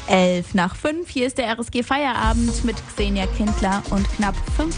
11:05, hier ist der RSG Feierabend mit Xenia Kindler und knapp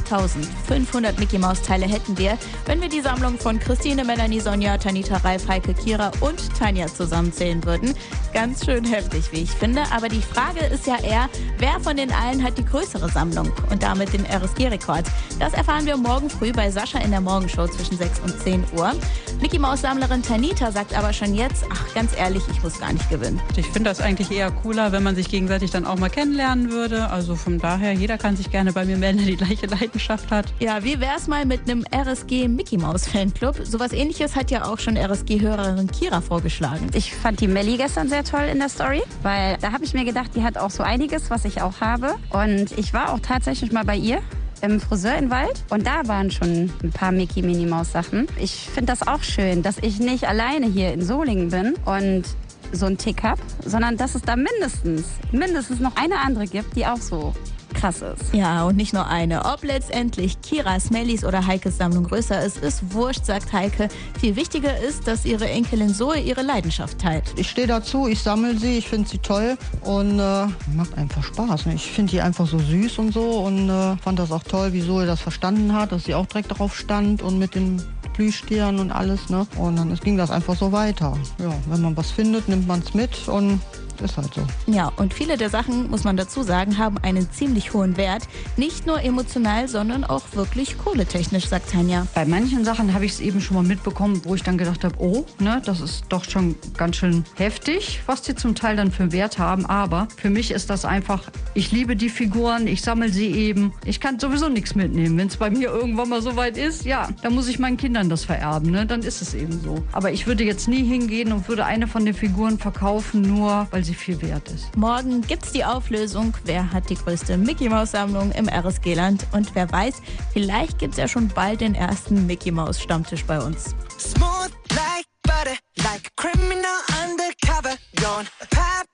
5500 Mickey-Maus-Teile hätten wir, wenn wir die Sammlung von Christine, Melanie, Sonja, Tanita, Ralf, Heike, Kira und Tanja zusammenzählen würden. Ganz schön heftig, wie ich finde, aber die Frage ist ja eher, wer von den allen hat die größere Sammlung und damit den RSG-Rekord? Das erfahren wir morgen früh bei Sascha in der Morgenshow zwischen 6 und 10 Uhr. Mickey-Maus-Sammlerin Tanita sagt aber schon jetzt, ganz ehrlich, ich muss gar nicht gewinnen. Ich finde das eigentlich eher cooler, wenn man sich gegenseitig dann auch mal kennenlernen würde. Also von daher, jeder kann sich gerne bei mir melden, der die gleiche Leidenschaft hat. Ja, wie wär's mal mit einem RSG Mickey Maus Fanclub? Sowas ähnliches hat ja auch schon RSG-Hörerin Kira vorgeschlagen. Ich fand die Melli gestern sehr toll in der Story, weil da habe ich mir gedacht, die hat auch so einiges, was ich auch habe. Und ich war auch tatsächlich mal bei ihr im Friseur in Wald und da waren schon ein paar Mickey-Minnie-Maus-Sachen. Ich finde das auch schön, dass ich nicht alleine hier in Solingen bin und so einen Tick habe, sondern dass es da mindestens noch eine andere gibt, die auch so krass ist. Ja, und nicht nur eine. Ob letztendlich Kiras, Mellis oder Heikes Sammlung größer ist wurscht, sagt Heike. Viel wichtiger ist, dass ihre Enkelin Zoe ihre Leidenschaft teilt. Ich stehe dazu, ich sammle sie, ich finde sie toll und macht einfach Spaß. Ich finde die einfach so süß und so und fand das auch toll, wie Zoe das verstanden hat, dass sie auch direkt darauf stand und mit den Plüschtieren und alles, ne? Und dann ging das einfach so weiter. Ja, wenn man was findet, nimmt man es mit und ist halt so. Ja, und viele der Sachen, muss man dazu sagen, haben einen ziemlich hohen Wert. Nicht nur emotional, sondern auch wirklich kohletechnisch, sagt Tanja. Bei manchen Sachen habe ich es eben schon mal mitbekommen, wo ich dann gedacht habe, oh, ne, das ist doch schon ganz schön heftig, was die zum Teil dann für einen Wert haben. Aber für mich ist das einfach, ich liebe die Figuren, ich sammle sie eben. Ich kann sowieso nichts mitnehmen. Wenn es bei mir irgendwann mal so weit ist, ja, dann muss ich meinen Kindern das vererben, ne? Dann ist es eben so. Aber ich würde jetzt nie hingehen und würde eine von den Figuren verkaufen, nur weil sie viel wert ist. Morgen gibt's die Auflösung. Wer hat die größte Mickey-Maus-Sammlung im RSG-Land? Und wer weiß, vielleicht gibt's ja schon bald den ersten Mickey-Maus-Stammtisch bei uns. Smooth like butter, like a criminal